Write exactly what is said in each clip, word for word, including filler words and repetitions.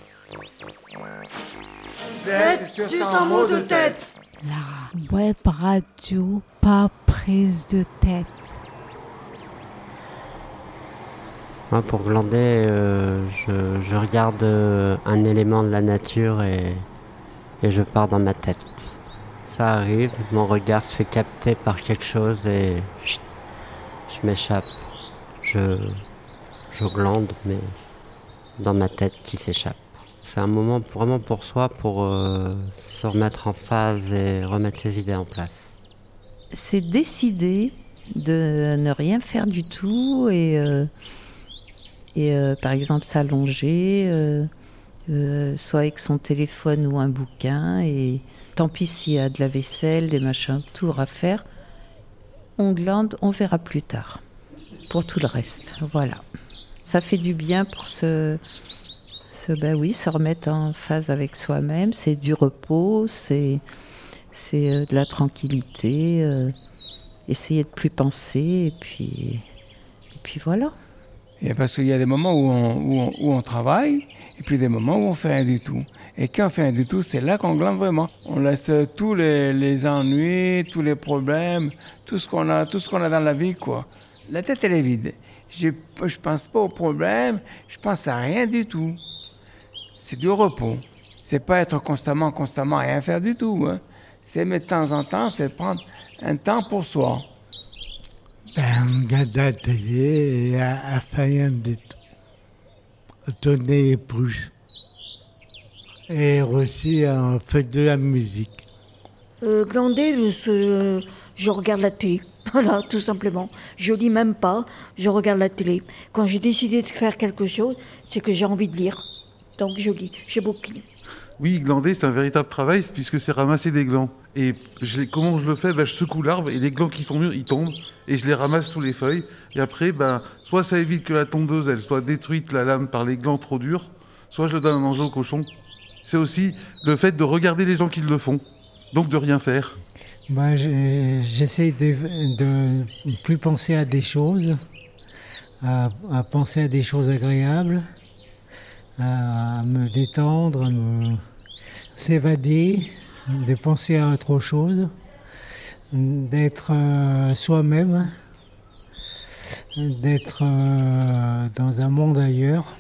Z sur cent mots de tête. La web radio pas prise de tête. Moi, pour glander, euh, je, je regarde euh, un élément de la nature et, et je pars dans ma tête. Ça arrive, mon regard se fait capter par quelque chose et chut, je m'échappe. Je, je glande, mais dans ma tête qui s'échappe. C'est un moment vraiment pour soi, pour euh, se remettre en phase et remettre les idées en place. C'est décider de ne rien faire du tout et... Euh Et euh, par exemple s'allonger, euh, euh, soit avec son téléphone ou un bouquin. Et tant pis s'il y a de la vaisselle, des machins, tout à faire. On glande, on verra plus tard. Pour tout le reste, voilà. Ça fait du bien pour se, se, ben oui, se remettre en phase avec soi-même. C'est du repos, c'est, c'est euh, de la tranquillité. Euh, essayer de plus penser et puis, et puis voilà. Et parce qu'il y a des moments où on, où, on, où on travaille, et puis des moments où on fait rien du tout. Et quand on fait rien du tout, c'est là qu'on glande vraiment. On laisse tous les, les ennuis, tous les problèmes, tout ce qu'on a, tout ce qu'on a dans la vie, quoi. La tête, elle est vide. Je, je pense pas aux problèmes, je pense à rien du tout. C'est du repos. C'est pas être constamment, constamment à rien faire du tout, hein. C'est mais de temps en temps, c'est prendre un temps pour soi. Ben, on regarde la télé et à, à faire rien du tout. À tourner les pouces. Et aussi, on fait de la musique. Euh, glander, je, je regarde la télé. Voilà, tout simplement. Je lis même pas, je regarde la télé. Quand j'ai décidé de faire quelque chose, c'est que j'ai envie de lire. Donc je lis, je bouquine. Oui, glander, c'est un véritable travail puisque c'est ramasser des glands. Et je, comment je le fais, ben, je secoue l'arbre et les glands qui sont mûrs, ils tombent. Et je les ramasse sous les feuilles. Et après, ben, soit ça évite que la tondeuse elle soit détruite, la lame, par les glands trop durs, soit je le donne à manger au cochon. C'est aussi le fait de regarder les gens qui le font, donc de rien faire. Moi, j'essaie de ne plus penser à des choses, à, à penser à des choses agréables, à me détendre, à me s'évader, de penser à autre chose, d'être euh, soi-même, d'être euh, dans un monde ailleurs.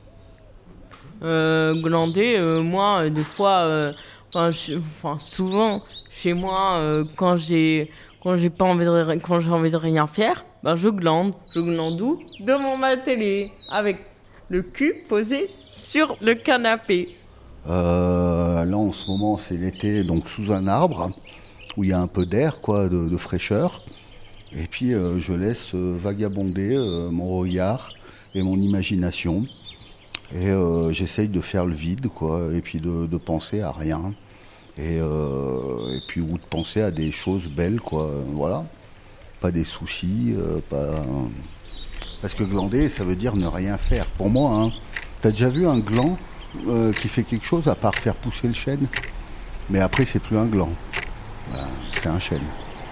Euh, glander, euh, moi, euh, des fois, euh, enfin, je, enfin, souvent, chez moi, euh, quand j'ai, quand j'ai pas envie de, quand j'ai envie de rien faire, ben je glande. Je glande où ? Devant ma télé, avec le cul posé sur le canapé. Euh, là, en ce moment, c'est l'été, donc sous un arbre, où il y a un peu d'air, quoi, de, de fraîcheur. Et puis, euh, je laisse euh, vagabonder euh, mon regard et mon imagination. Et euh, j'essaye de faire le vide, quoi, et puis de, de penser à rien. Et, euh, et puis, ou de penser à des choses belles, quoi, voilà. Pas des soucis, euh, pas... Parce que glander, ça veut dire ne rien faire. Pour moi, hein, t'as déjà vu un gland euh, qui fait quelque chose à part faire pousser le chêne ? Mais après, c'est plus un gland. Ben, c'est un chêne.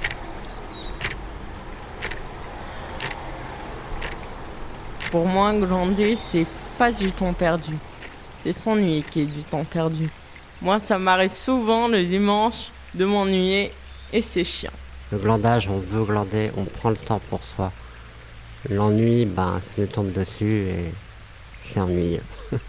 Pour moi, glander, c'est pas du temps perdu. C'est s'ennuyer qui est du temps perdu. Moi, ça m'arrive souvent le dimanche de m'ennuyer et c'est chiant. Le glandage, on veut glander, on prend le temps pour soi. L'ennui, ben, ça nous tombe dessus et c'est ennuyeux.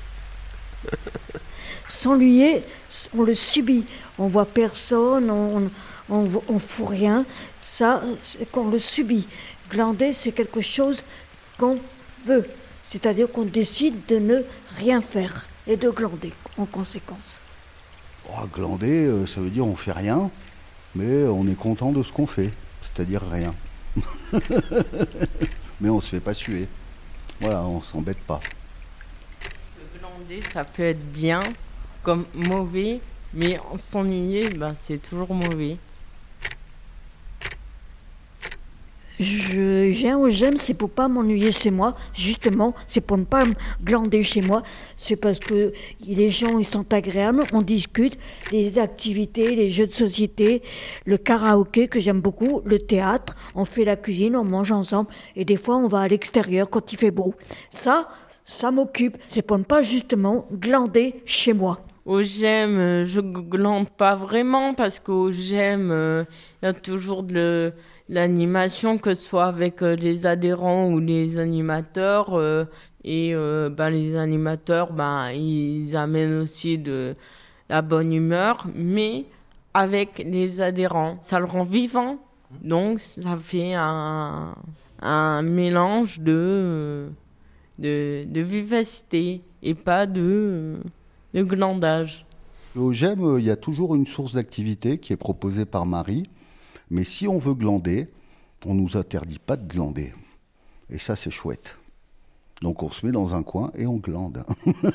S'ennuyer, on le subit. On voit personne, on on, on fout rien. Ça, c'est qu'on le subit. Glander, c'est quelque chose qu'on veut. C'est-à-dire qu'on décide de ne rien faire et de glander en conséquence. Oh, glander, euh, ça veut dire on fait rien, mais on est content de ce qu'on fait, c'est-à-dire rien. Mais on se fait pas suer. Voilà, on s'embête pas. Le glander, ça peut être bien comme mauvais, mais s'ennuyer, ben, c'est toujours mauvais. Je, j'aime ou j'aime, c'est pour pas m'ennuyer chez moi. Justement, c'est pour ne pas me glander chez moi. C'est parce que les gens, ils sont agréables, on discute, les activités, les jeux de société, le karaoké que j'aime beaucoup, le théâtre, on fait la cuisine, on mange ensemble, et des fois on va à l'extérieur quand il fait beau. Ça, ça m'occupe. C'est pour ne pas justement glander chez moi. Au GEM, euh, je glande pas vraiment parce qu'au GEM, il euh, y a toujours de le, l'animation, que ce soit avec euh, les adhérents ou les animateurs. Euh, et euh, ben, les animateurs, ben, ils amènent aussi de la bonne humeur, mais avec les adhérents. Ça le rend vivant, donc ça fait un, un mélange de, de, de vivacité et pas de... de glandage. Au GEM, il y a toujours une source d'activité qui est proposée par Marie, mais si on veut glander, on ne nous interdit pas de glander. Et ça, c'est chouette. Donc on se met dans un coin et on glande.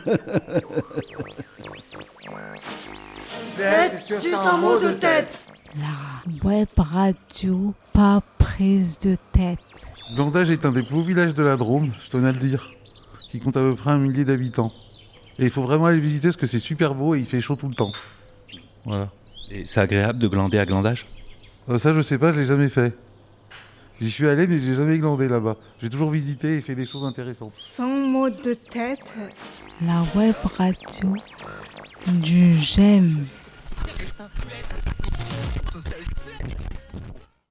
Tête sur un mot de tête. La web radio, pas prise de tête. Glandage est un des plus beaux villages de la Drôme, je tenais à le dire, qui compte à peu près un millier d'habitants. Et il faut vraiment aller visiter parce que c'est super beau et il fait chaud tout le temps. Voilà. Et c'est agréable de glander à Glandage ? Euh, ça, je sais pas, je l'ai jamais fait. J'y suis allé, mais j'ai jamais glandé là-bas. J'ai toujours visité et fait des choses intéressantes. Sans mot de tête. La web radio du GEM.